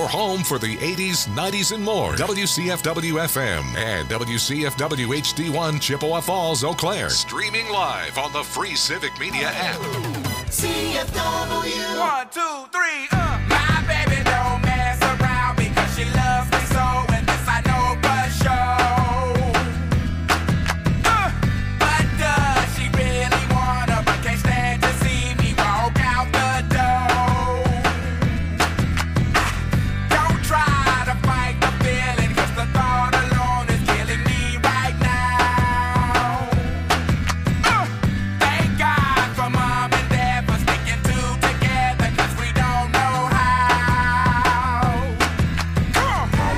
your home for the 80s, 90s, and more. WCFW-FM and WCFW-HD1 Chippewa Falls, Eau Claire. Streaming live on the free Civic Media app. CFW. 1, 2, 3, My baby don't mess around because she loves me so, and this I know for sure. But does she really wanna, but can't stand to see me walk out the door? Don't try to fight the feeling, cause the thought alone is killing me right now. Thank God for mom and dad for sticking two together, cause we don't know how. Come on.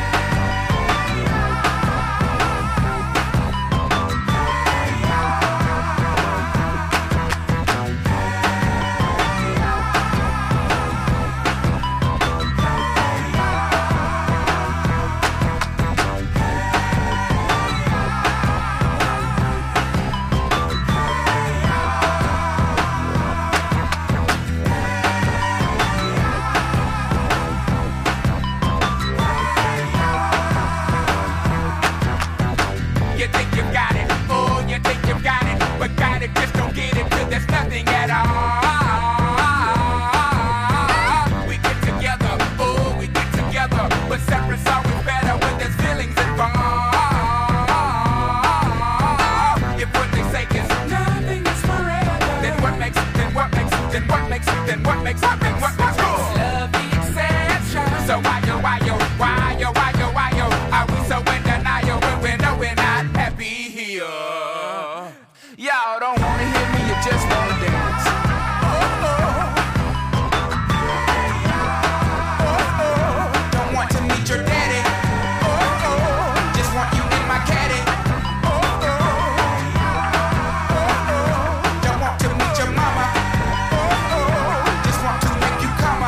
You think you got it, oh, you think you got it, but got it, just don't get it till there's nothing at all. We get together, oh, we get together, but separate's always better when there's feelings involved. If what they say is nothing is forever, then what makes love the exception? So why yo, are we so in denial when we know we're not happy here? Y'all don't wanna hear me, you just wanna dance. Don't want to meet your daddy. Just want you in my caddy. Don't want to meet your mama. Just want to make you come.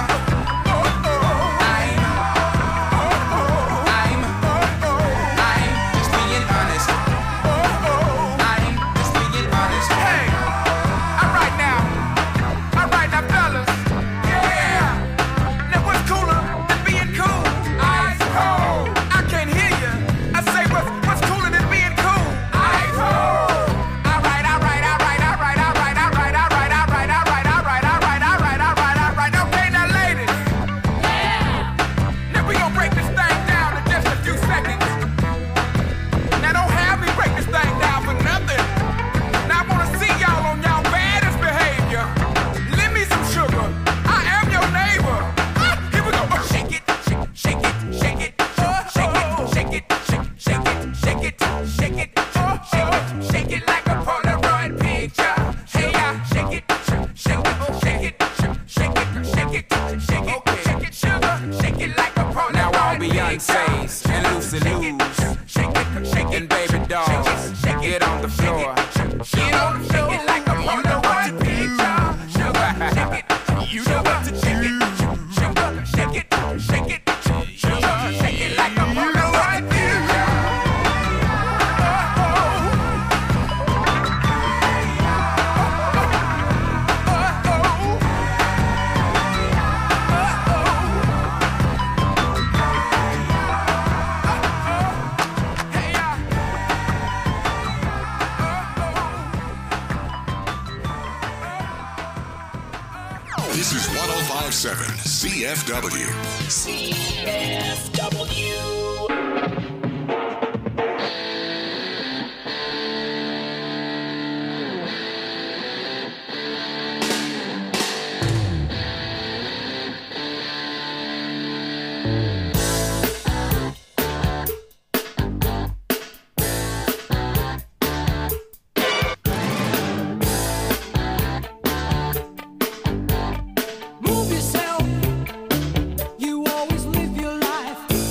I'm just being honest. I'm just being honest. Hey, all right now, fellas. Yeah. Now what's cooler than being cool? Ice cold. I can't hear you. I say what's cooler than being cool? Ice cold. All right. Okay, now ladies. Now we gonna break this thing down in just a few seconds. Now don't have me break this thing down for nothing. Now I wanna see y'all on y'all baddest behavior. Lend me some sugar. I am your neighbor. Here we go. Shake it, shake it, shake it, shake it, shake it, shake it, shake it, shake it, shake it like a Polaroid picture. Hey, shake it, shake it, shake it, shake it, shake it, shake it, shake it, sugar, shake it like a Polaroid picture. Now all Beyonce's and Lucy Lou's and baby dolls, get on the floor. Get on the floor. Shake it like a Polaroid picture. Sugar, shake it. You know what to shake it. Sugar, shake it, shake it, sugar, shake it like a Polaroid picture. This is 105.7 CFW. CFW. Move yourself. You always live your life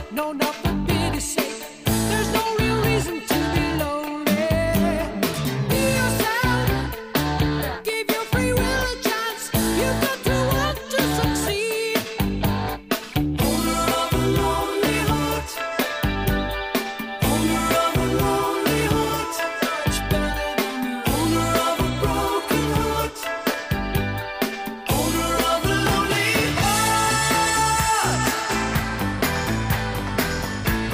No, not for pity's sake. There's no real reason to be lonely. Be yourself. Give your free will a chance. You've got to want to succeed. Owner of a lonely heart. Owner of a lonely heart. Much better than the owner of a broken heart. Owner of a lonely heart.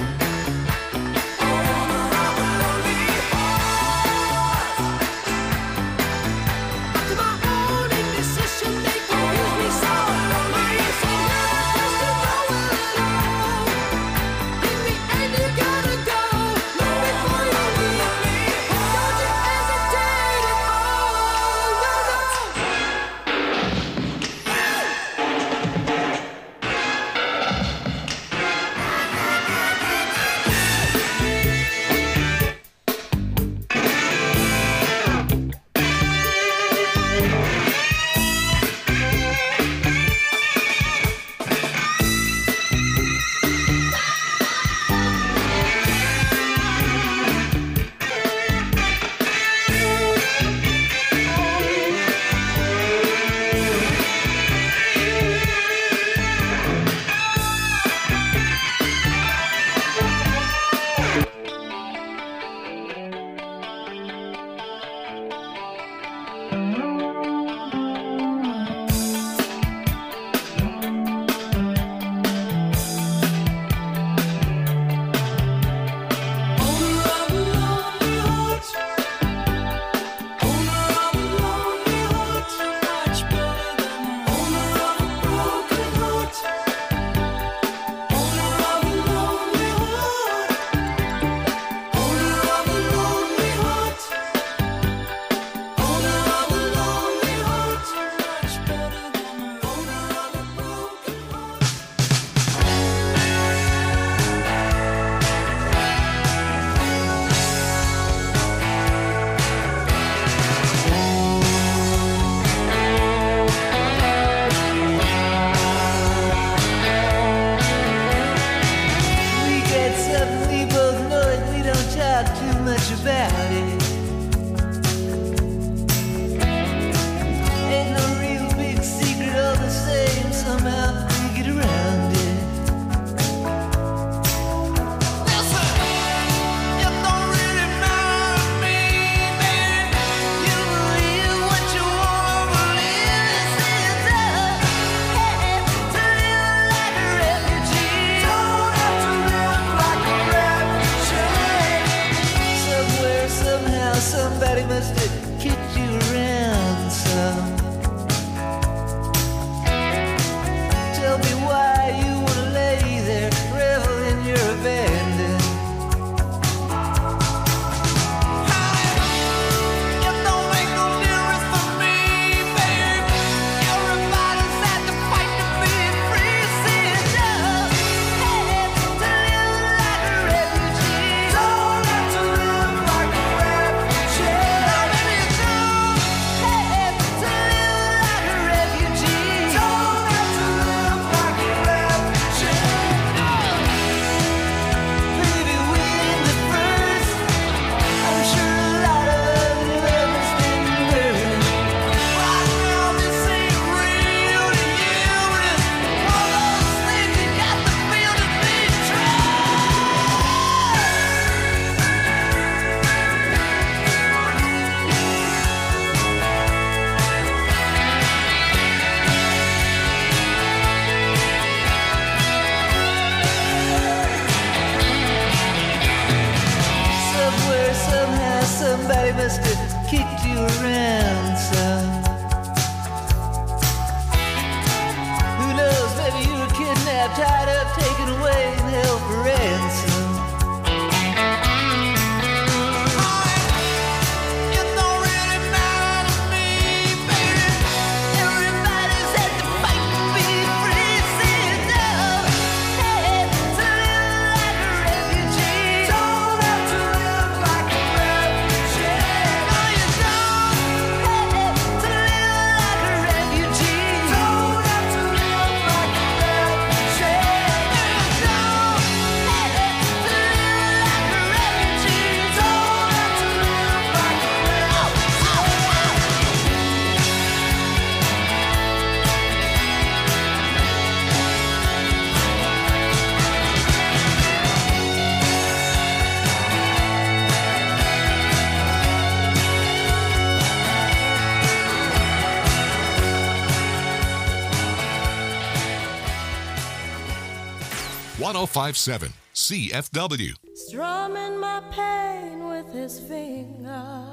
1057 CFW. Strumming my pain with his fingers,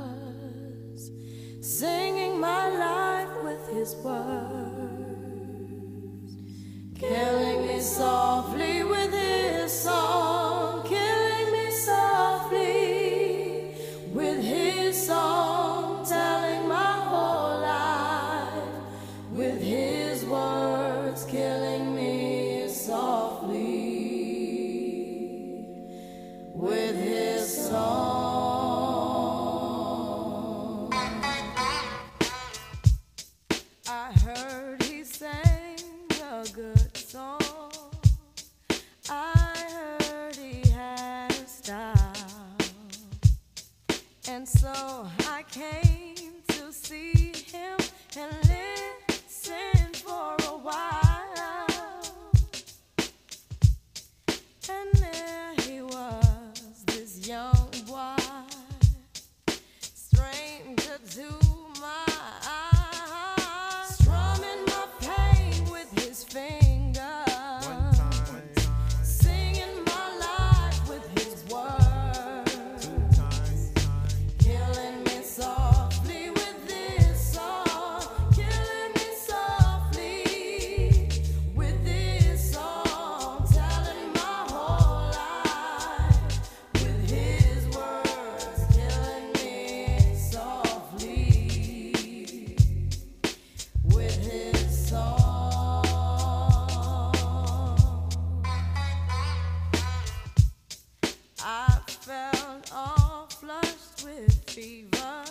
singing my life with his words, killing me softly with his song, killing me softly with his song, telling my whole life with his words, killing me softly with his song. I heard he sang a good song. I heard he had a style. And so I came to see him and listen for a while. And there he was, this young boy, stranger to my eyes, strumming my pain with his fingers, singing my life with his words, killing me softly with this song, killing me softly with this song, telling my whole life with his words, killing me softly with his song. I felt all flushed with fever,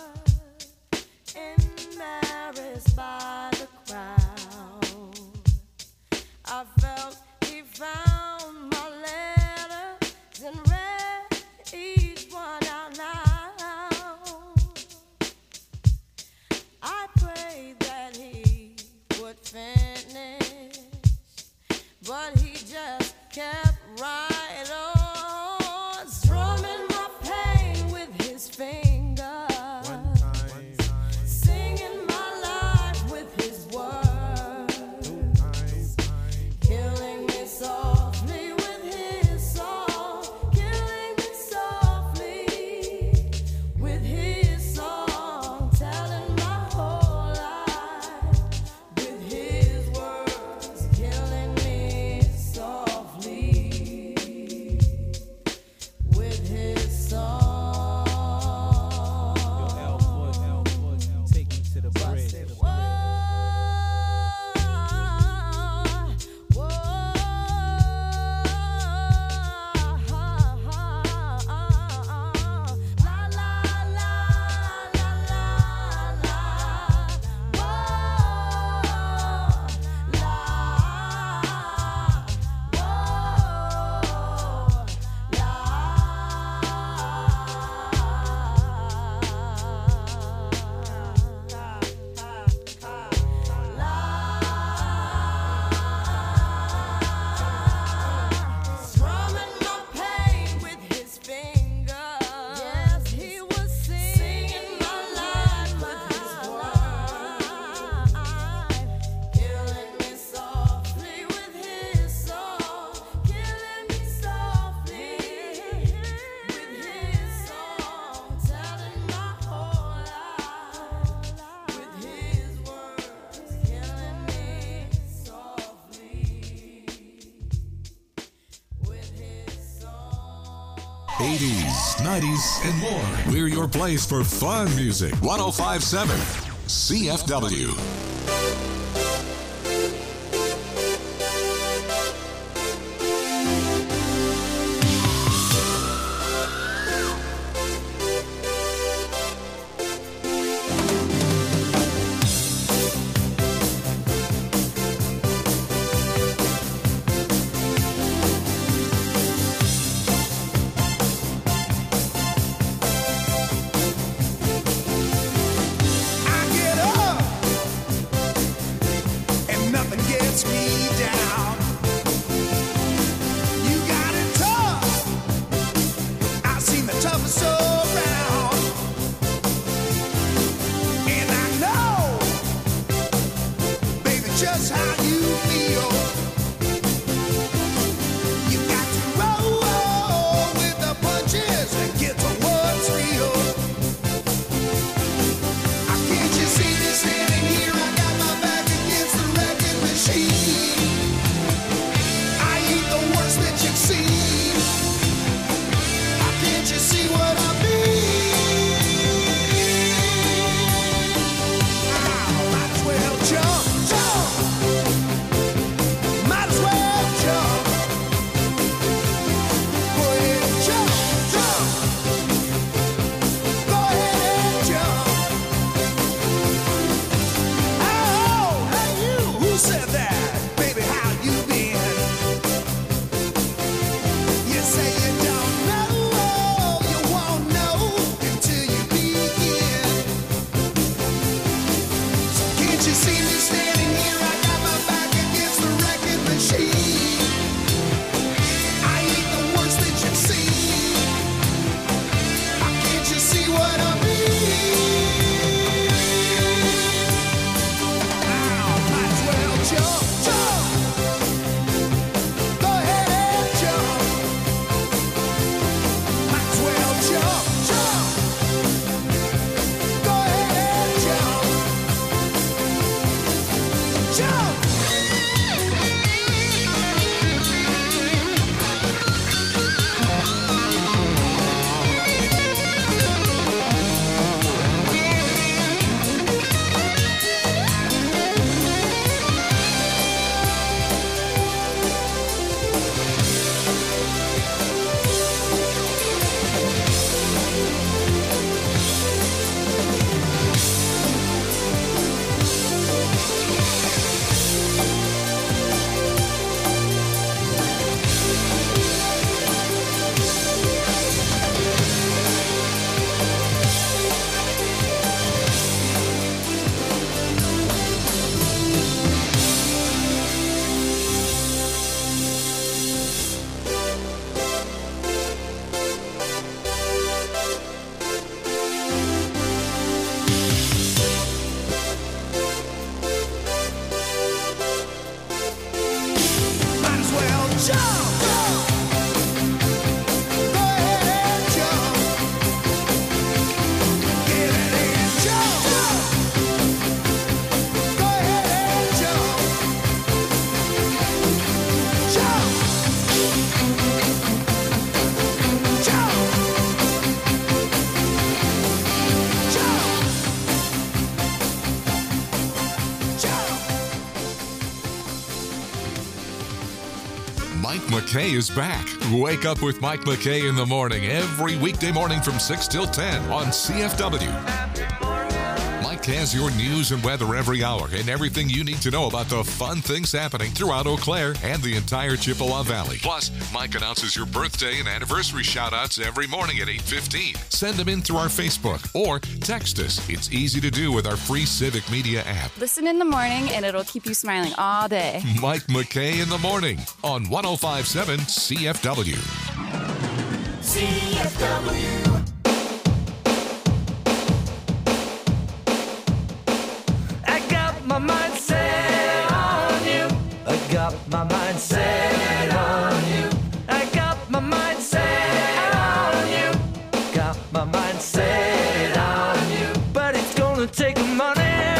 embarrassed by the crowd. I felt he found my letters and read each one out loud. I prayed that he would finish, but he just kept right on, strumming my pain with his fingers, singing my life with his words, killing me softly with his song, killing me softly with his song, telling my whole life with his words, killing me softly with his song. Take me to the bridge. Strumming my pain with his fingers. Yes, he was singing my life with his words, killing me softly with his song, killing me softly with his song, telling my whole life with his words, killing me softly with his song. 80s, 90s, and more. We're your place for fun music. 1057 CFW. I get up McKay is back. Wake up with Mike McKay in the morning every weekday morning from 6 till 10 on CFW. Mike has your news and weather every hour and everything you need to know about the fun things happening throughout Eau Claire and the entire Chippewa Valley. Plus, Mike announces your birthday and anniversary shout-outs every morning at 8:15. Send them in through our Facebook or text us. It's easy to do with our free Civic Media app. Listen in the morning and it'll keep you smiling all day. Mike McKay in the morning on 105.7 CFW. CFW. I got my mind set on you. I got my mind set on you. I got my mind set on you. Got my mind set on you. But it's gonna take money,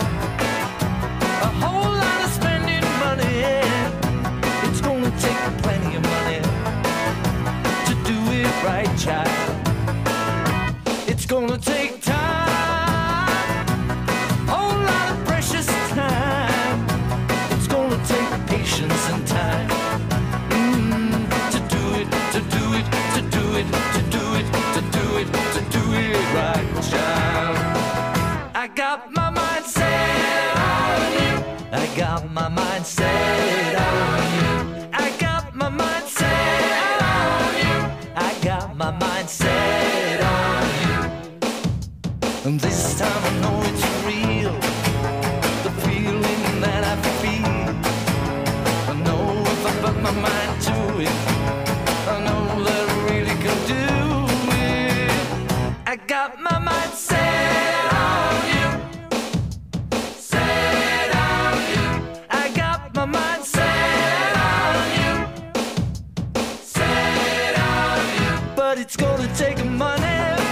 a whole lot of spending money. It's gonna take plenty of money to do it right, child. It's gonna take time, whole lot of precious time. It's gonna take patience and time to do it, to do it, to do it, to do it, to do it, to do it right, child. I got my mind set on you. I got my mind set on you. I got my mind set on you. I got my mind set on you. And this time I know it's real, the feeling that I feel. I know if I put my mind to it, I know that I really can do it. I got my mind set on you, set on you. I got my mind set on you, set on you. But it's gonna take money,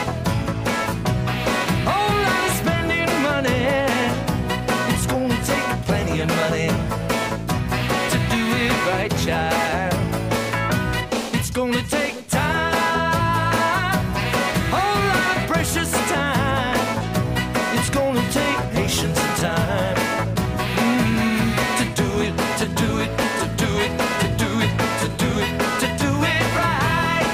whole lot of spending money. It's gonna take plenty of money to do it right, child. It's gonna take time, whole lot of precious time. It's gonna take patience and time to do it, to do it, to do it, to do it, to do it, to do it right.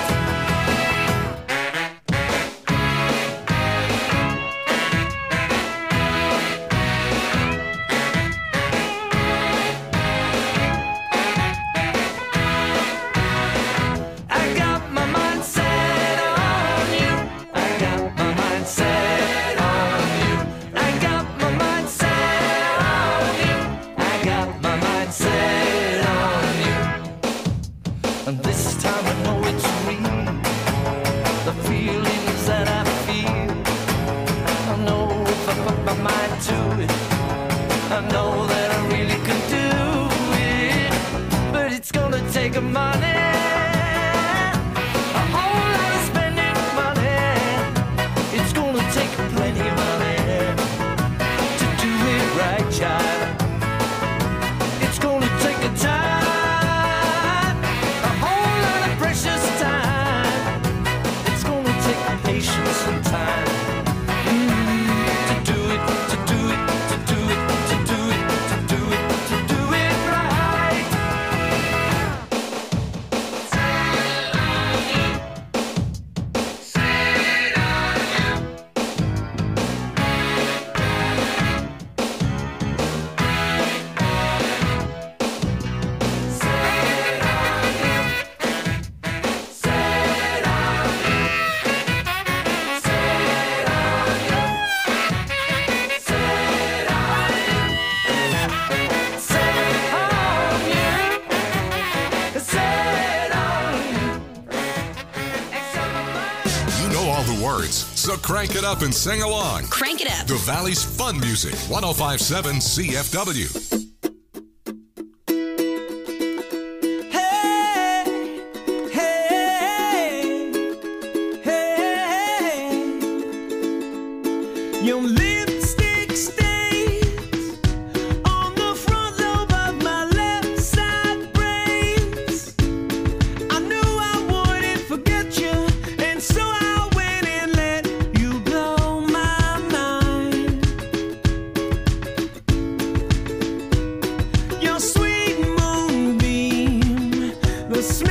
I got my mind set on you. I got my mind set on you. I got my mind set on you. I got my mind set on you. And this time I know it's real, the feelings that I feel. I know if I put my mind to it, I know that I really can do it. But it's gonna take money, a whole lot of spending money. It's gonna take plenty of money to do it right, child. It's gonna take a time, a whole lot of precious time. It's gonna take patience and time to do it, to do it, to do it, to do it, to do it, to do it right. You know all the words, so crank it up and sing along. Crank it up. The Valley's fun music, 105.7 CFW. Hey, hey, hey. Your lipstick stains on the front lobe of my left side brains. I knew I wouldn't forget you, and so I went and let you blow my mind. Your sweet moonbeam, the smell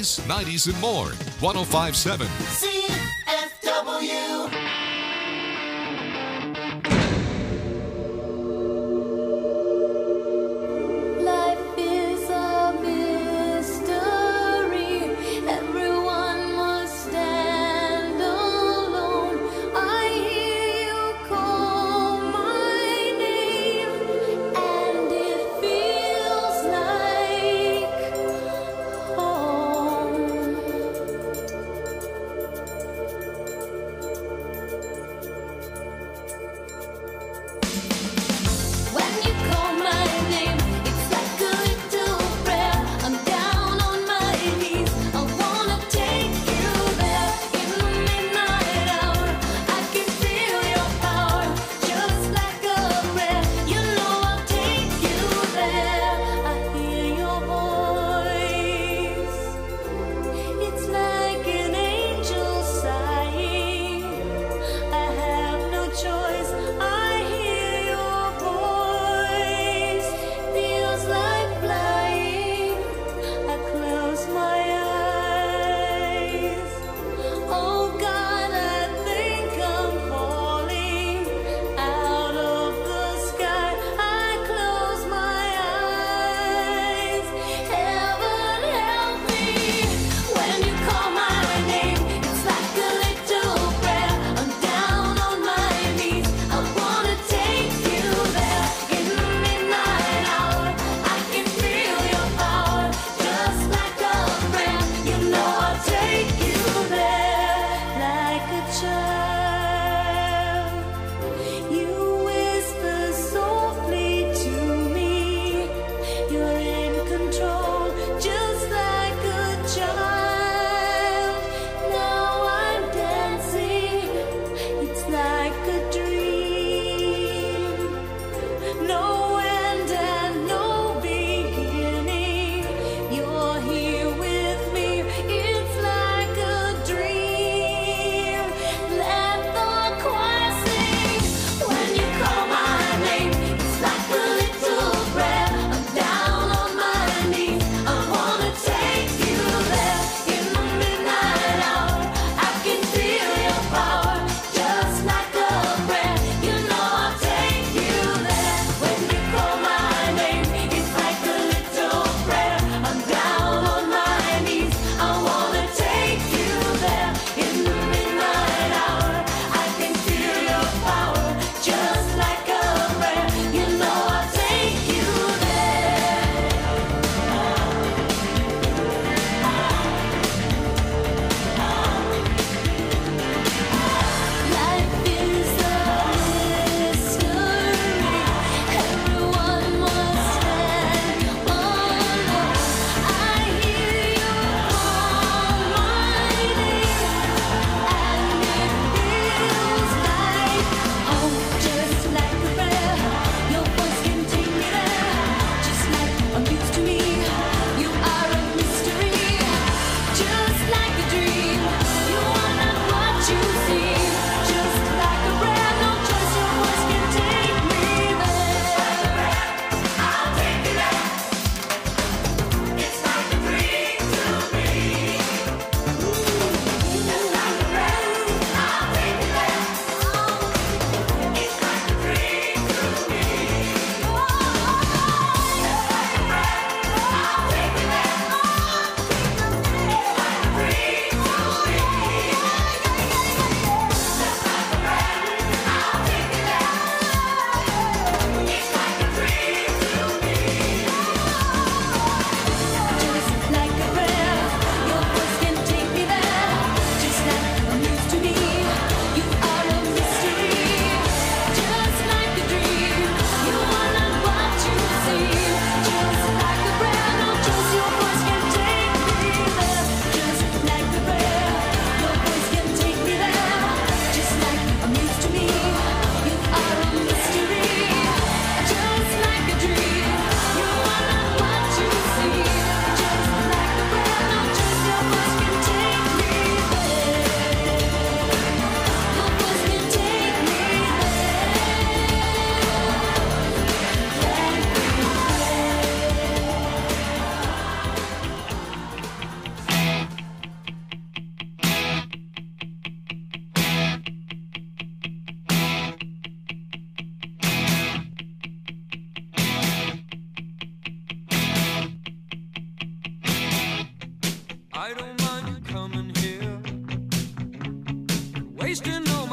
80s, 90s, and more. 1057. CFW. Life is a mystery. Everyone must stand alone. I hear you call my name, and it feels like home.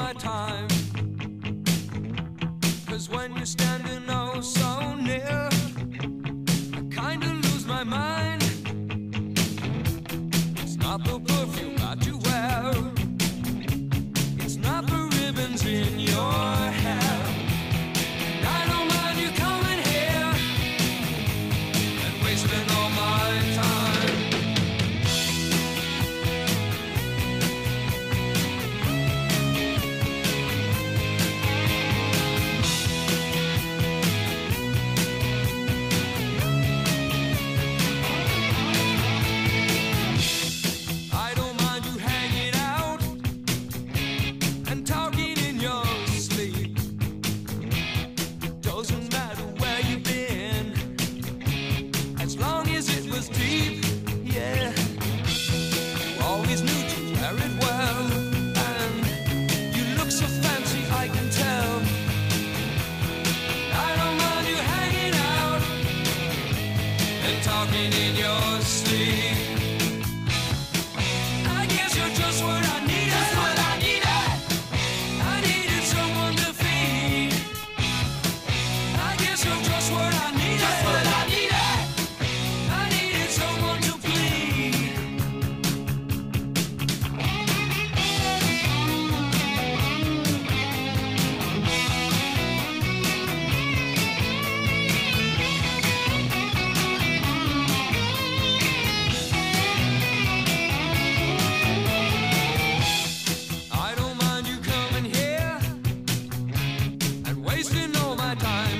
my time. 'Cause when you're standing oh so near, I kinda lose my mind. It's not the perfume that you wear, it's not the ribbons in your hair. And I don't mind you coming here and wasting all my time. I don't mind you hanging out and talking in your sleep. Doesn't matter where you've been, as long as it was deep, yeah. You always knew to wear it well, and you look so fancy, I can tell. I don't mind you hanging out and talking in your sleep. I guess you're just what I needed. Just what I needed. I needed someone to feed. I guess you're just what I needed. Just what I needed. I needed someone to plead. I don't mind you coming here and wasting all my time.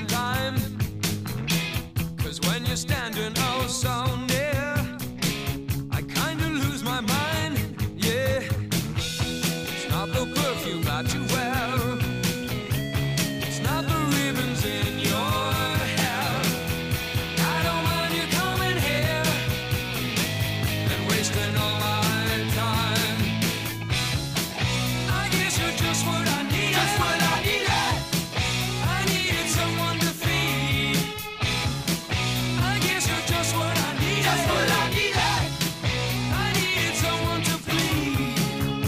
'Cause when you're standing oh so near, I kinda lose my mind, yeah. It's not the perfume that you wear, it's not the ribbons in your hair. I don't mind you coming here and wasting all my time. I guess you're just what I needed. Just what I needed. I needed someone to feed. I guess you're just what I needed. Just what I needed. I needed someone to plead.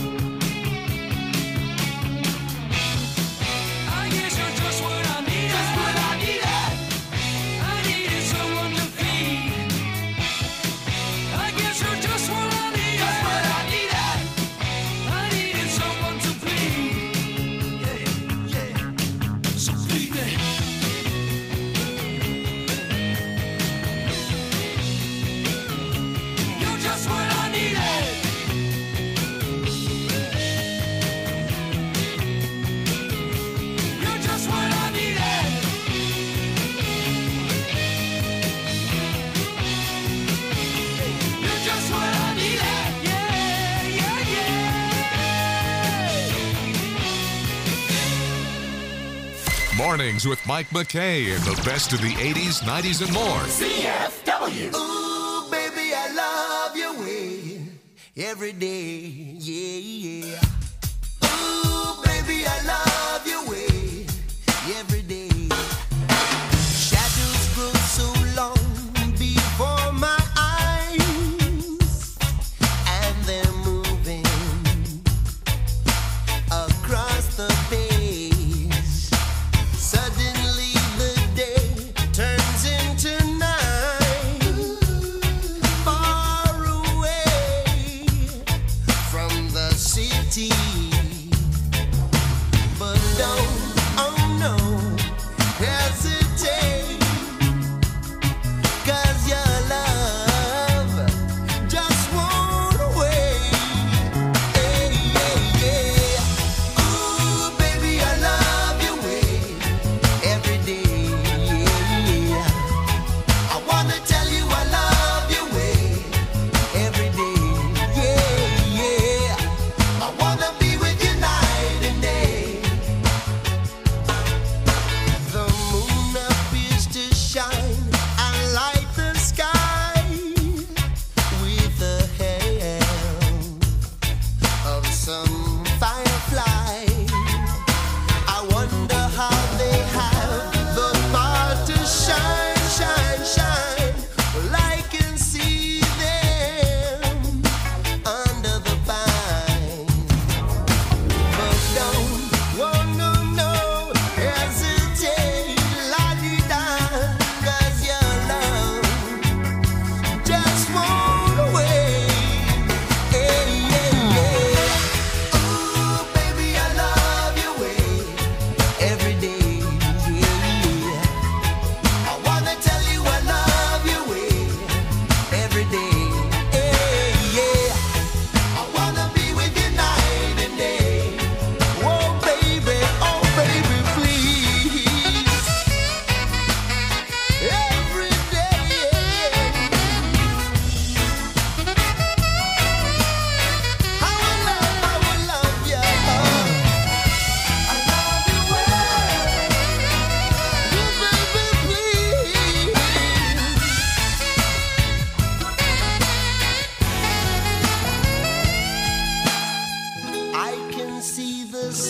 I guess you're just what I needed. Just what I needed. I needed someone to feed. I guess you're just what I needed. Just what I needed. I needed someone to plead. Yeah, yeah. So plead me. You're just what I needed. You're just what I needed. You're just what I needed. Yeah, yeah, yeah. Mornings with Mike McKay and the best of the 80s, 90s, and more. CFW. Ooh, baby, I love your way every day. Yeah, yeah. Ooh, baby, I love your way every day. Shadows grow so long before my eyes, and they're moving across the page. Suddenly the day turns into night, far away from the city.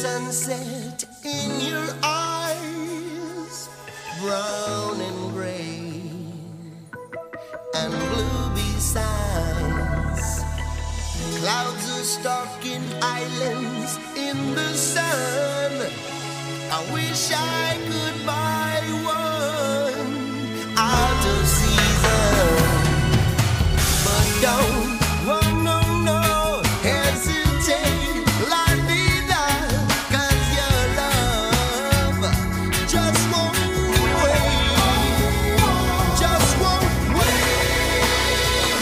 sunset in your eyes, brown and gray and blue besides. Clouds are stalking islands in the sun. I wish I could buy one out of season, but don't, oh no, no, hesitate, la vida, 'cause your love just won't wait, just won't wait.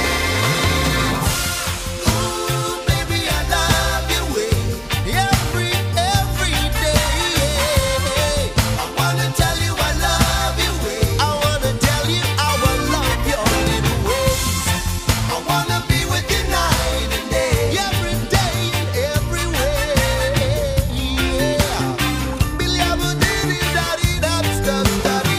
Ooh, baby, I love your way every day. I wanna tell you I love your way. I wanna tell you how I love your little ways. I wanna be with you night and day, every day and every way. Yeah. Billy, I would diddy daddy that stuff daddy.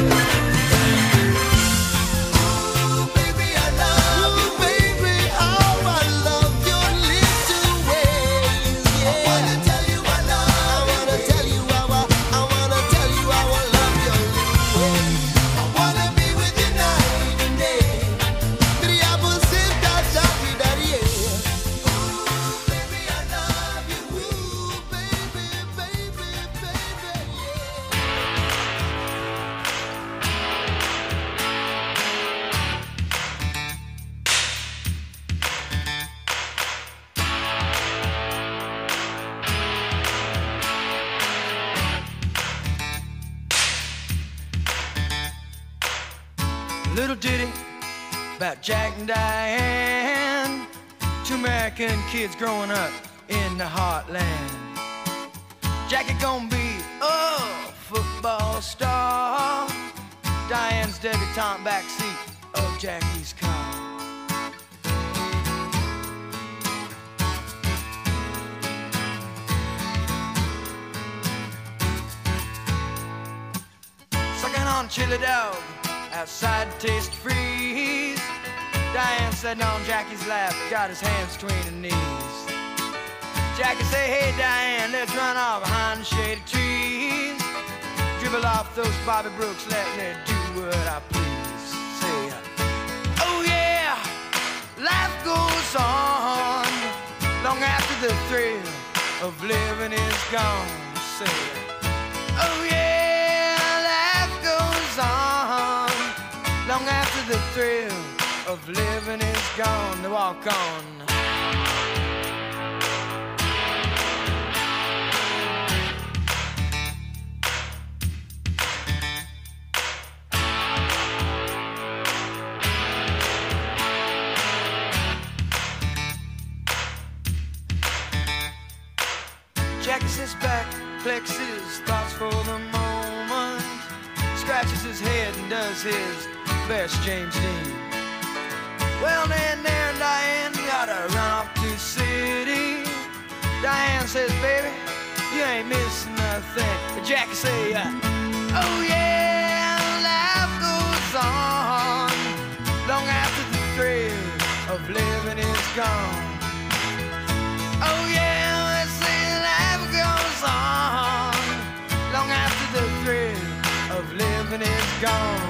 Ooh, baby, I love you, baby. How I love your little ways. Yeah. I wanna tell you I love. I wanna tell you how I wanna tell you how I love your little ways. I wanna be with you night and day. Three apples sit that daddy daddy. Ooh, baby, I love you. Ooh, baby, baby, baby, yeah. Little ditty about Jack and Diane, two American kids growing up in the heartland. Jackie gonna be a football star, Diane's debutante backseat of Jackie's car. Sucking on chili dog outside to taste freeze. Diane sitting on Jackie's lap, got his hands between her knees. Jackie say, hey Diane, let's run off behind the shady trees. Dribble off those Bobby Brooks, let me do what I please. Say, oh yeah, life goes on long after the thrill of living is gone. Say, oh yeah, life goes on long after the thrill of living is gone. They walk on. Jackie sits back, flexes his thoughts for the moment, scratches his head and does his best James Dean. Well, then there and Diane gotta run off to the city. Diane says, baby, you ain't missing nothing. But Jackie say, oh yeah, life goes on long after the thrill of living is gone. Oh yeah, let's say life goes on long after the thrill of living is gone.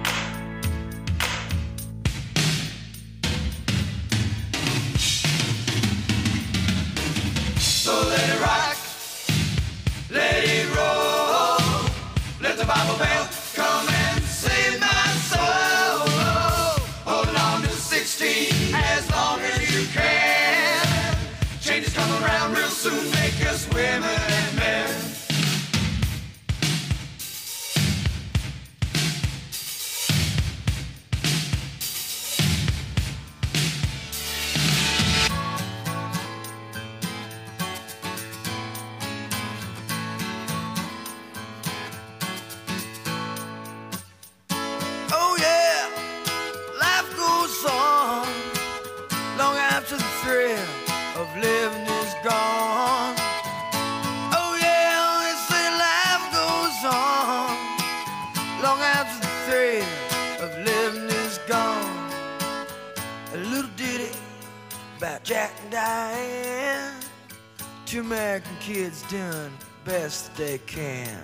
So let it rock, let it roll, let the Bible belt come and save my soul. Hold on to 16 as long as you can. Changes come around real soon, make us women and men. you American kids doing best they can.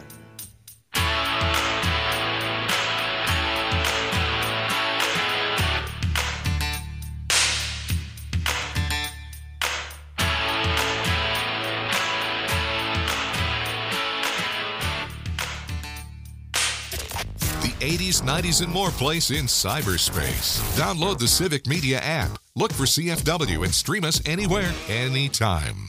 The 80s, 90s, and more place in cyberspace. Download the Civic Media app. Look for CFW and stream us anywhere, anytime.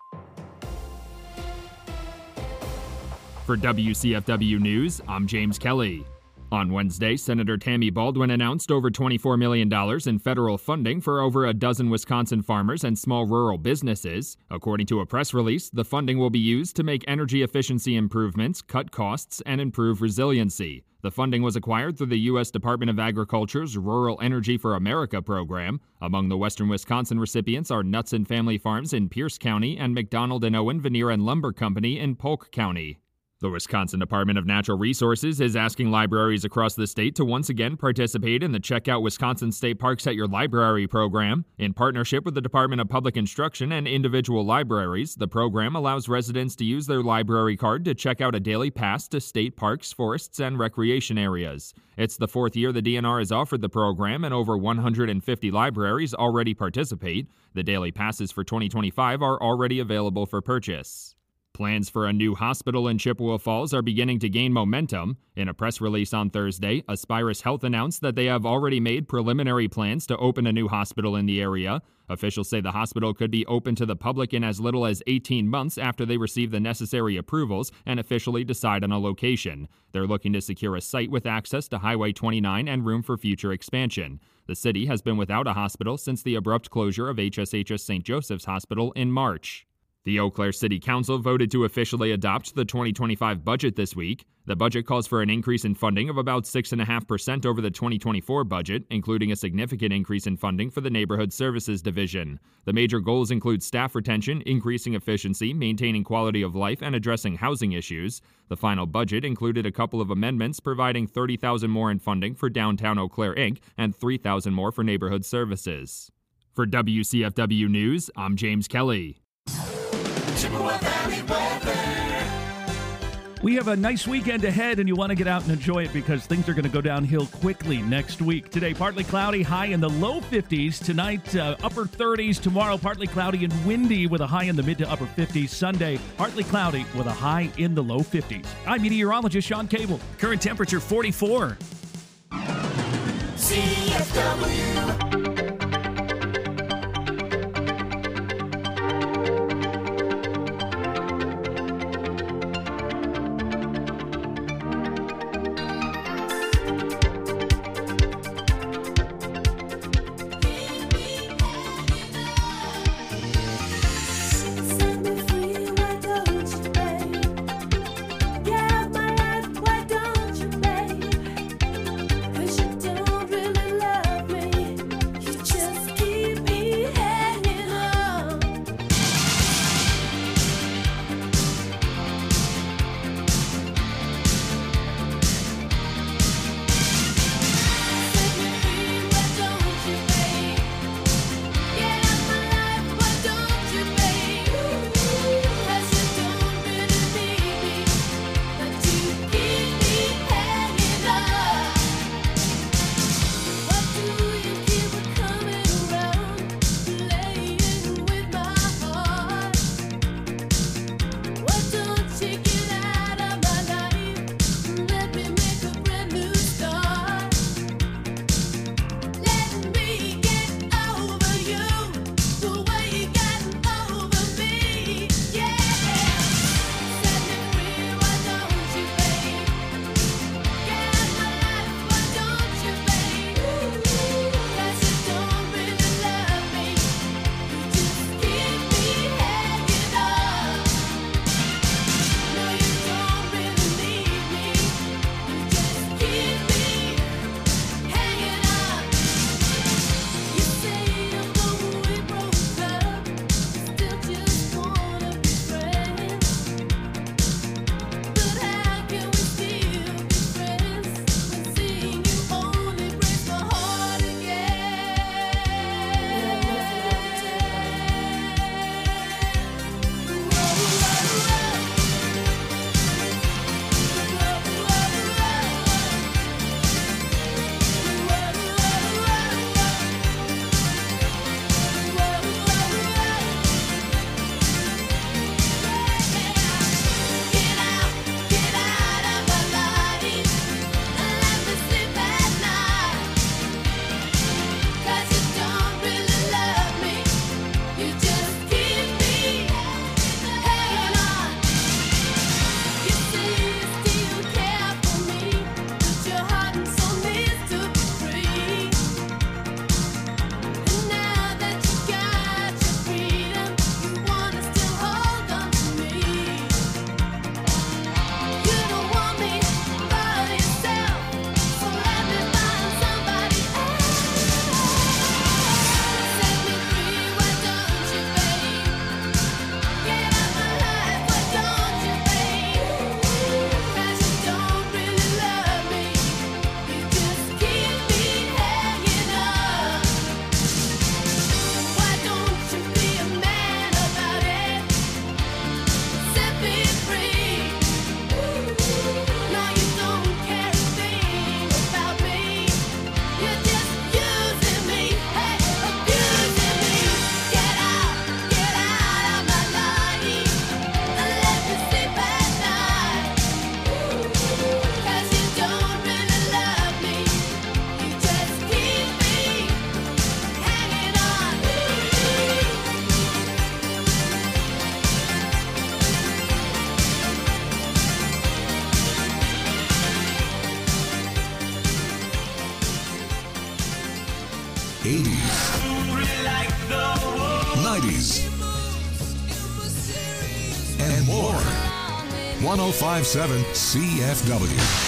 For WCFW News, I'm James Kelly. On Wednesday, Senator Tammy Baldwin announced over $24 million in federal funding for over a dozen Wisconsin farmers and small rural businesses. According to a press release, the funding will be used to make energy efficiency improvements, cut costs, and improve resiliency. The funding was acquired through the U.S. Department of Agriculture's Rural Energy for America program. Among the Western Wisconsin recipients are Nuts and Family Farms in Pierce County and McDonald and Owen Veneer and Lumber Company in Polk County. The Wisconsin Department of Natural Resources is asking libraries across the state to once again participate in the Check Out Wisconsin State Parks at Your Library program. In partnership with the Department of Public Instruction and individual libraries, the program allows residents to use their library card to check out a daily pass to state parks, forests, and recreation areas. It's the fourth year the DNR has offered the program, and over 150 libraries already participate. The daily passes for 2025 are already available for purchase. Plans for a new hospital in Chippewa Falls are beginning to gain momentum. In a press release on Thursday, Aspirus Health announced that they have already made preliminary plans to open a new hospital in the area. Officials say the hospital could be open to the public in as little as 18 months after they receive the necessary approvals and officially decide on a location. They're looking to secure a site with access to Highway 29 and room for future expansion. The city has been without a hospital since the abrupt closure of HSHS St. Joseph's Hospital in March. The Eau Claire City Council voted to officially adopt the 2025 budget this week. The budget calls for an increase in funding of about 6.5% over the 2024 budget, including a significant increase in funding for the Neighborhood Services Division. The major goals include staff retention, increasing efficiency, maintaining quality of life, and addressing housing issues. The final budget included a couple of amendments providing $30,000 more in funding for Downtown Eau Claire, Inc., and $3,000 more for neighborhood services. For WCFW News, I'm James Kelly. We have a nice weekend ahead, and you want to get out and enjoy it because things are going to go downhill quickly next week. Today, partly cloudy, high in the low 50s. Tonight, upper 30s. Tomorrow, partly cloudy and windy with a high in the mid to upper 50s. Sunday, partly cloudy with a high in the low 50s. I'm meteorologist Sean Cable. Current temperature 44. CFW. Cause you don't really love me. 80s, 90s, and more. 105.7 CFW.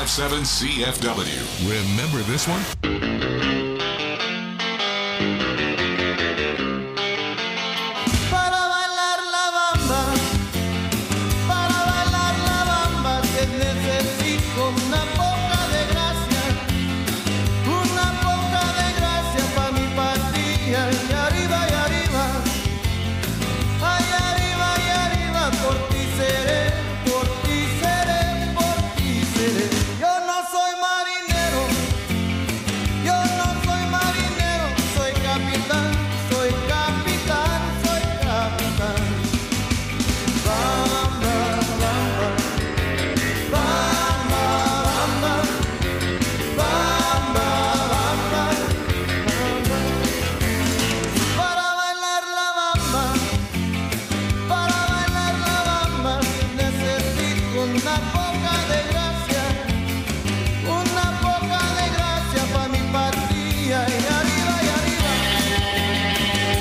94.57 CFW. Remember this one?